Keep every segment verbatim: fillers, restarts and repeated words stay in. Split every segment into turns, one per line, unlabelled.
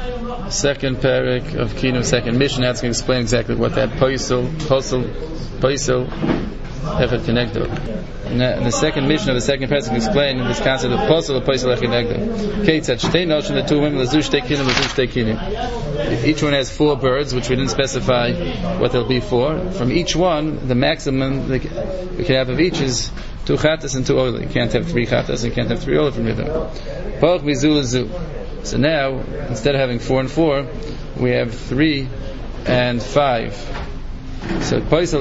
second parak of Kinu, second mission. That's going to explain exactly what that poisel, posel, poisel, echad kenegdo. The second mission of the second parak can explain this concept of posel, poisel, echad kenegdo. Kate said, "Shtei noshim, the two women, lazu shtei kinim, lazu shtei kinim." If each one has four birds, which we didn't specify what they'll be for, from each one, the maximum we can have of each is two chatas and two oil. You can't have three chatas and you can't have three oil from either. So now, instead of having four and four, we have three and five. So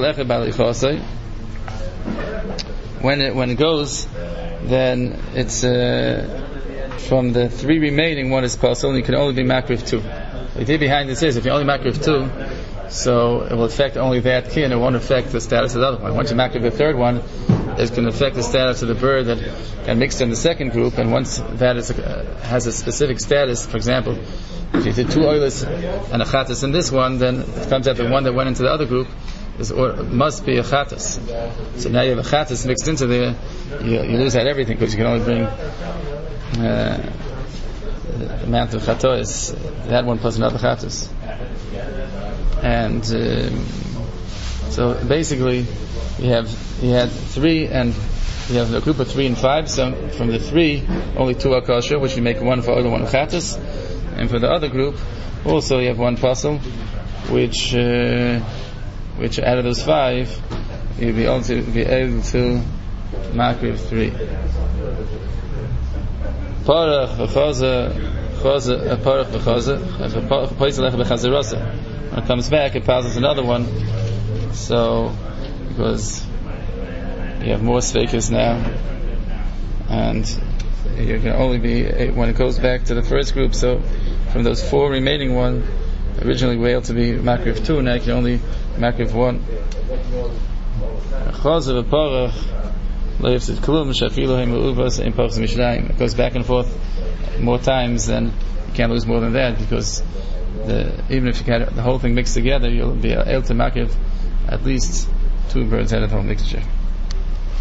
when it when it goes, then it's uh, from the three remaining, one is posel, and you can only be makriv two. The idea behind this is if you only makriv two, so it will affect only that key, and it won't affect the status of the other one. Once you makriv the third one, it's going to affect the status of the bird that got mixed in the second group, and once that is a, has a specific status, for example, if you did two oilers and a chatas in this one, then it comes out the one that went into the other group is, or must be a chatas. So now you have a chatas mixed into there, you, you lose out everything because you can only bring uh, the amount of chatos, that one plus another chatas. And um, so basically, you have you had three and you have a group of three and five. So from the three, only two are kosher, which you make one for oil, one chatas. And for the other group, also you have one puzzle, which uh, which out of those five, you'll be able to be able to makriv three. Parach v'chaza, chaza, parach v'chaza, v'poisel echad b'chazirasa. When it comes back, it passes another one. So, because you have more sfeikus now, and you can only be, when it goes back to the first group, so from those four remaining one, originally we were able to be makriv two, now you can only makriv one. It goes back and forth more times, then you can't lose more than that, because the, even if you get the whole thing mixed together, you'll be able to makriv at least two birds out of the whole mixture.